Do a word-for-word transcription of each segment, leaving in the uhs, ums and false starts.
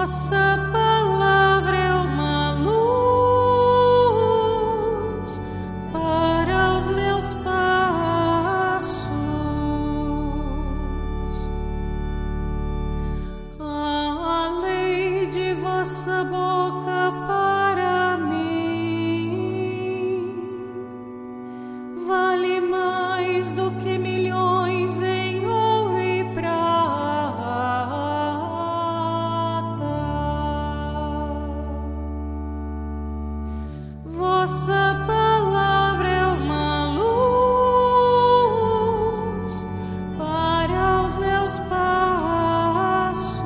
Vossa palavra é uma luz para os meus passos, a lei de vossa boca para mim vale mais do que milhões em ouro e prata. Vossa palavra é uma luz para os meus passos,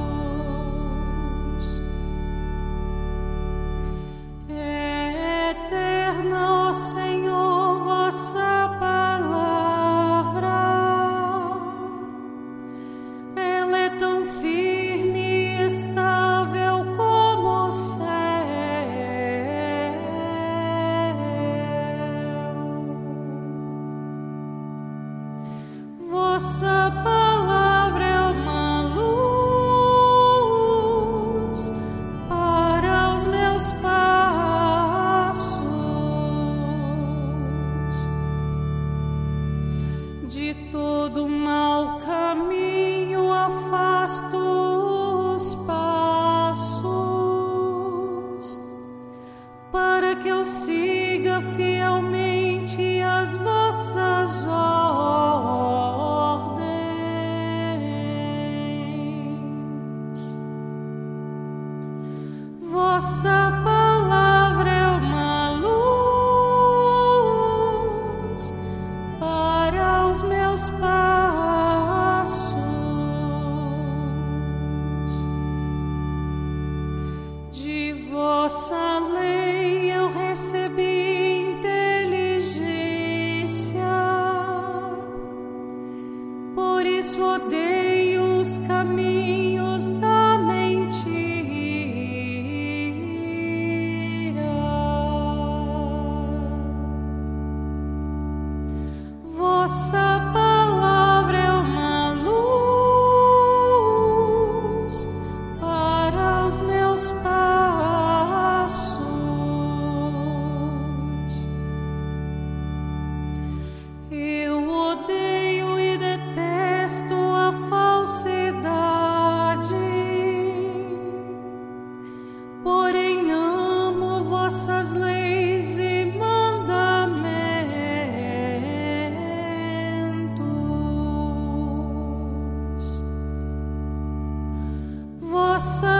é eterna, ó Senhor, vossa palavra. Ela é tão firme e estável como o céu. Vossa palavra é uma luz para os meus passos, de todo mau caminho afasto os passos, para que eu siga fielmente as vossas ordens. Vossa palavra é uma luz para os meus passos, de vossa lei eu recebi inteligência, por isso odeio os caminhos da mentira. Vossa palavra é uma luz para os meus passos, eu odeio e detesto a falsidade, porém amo vossas leis e mandamentos. Vossa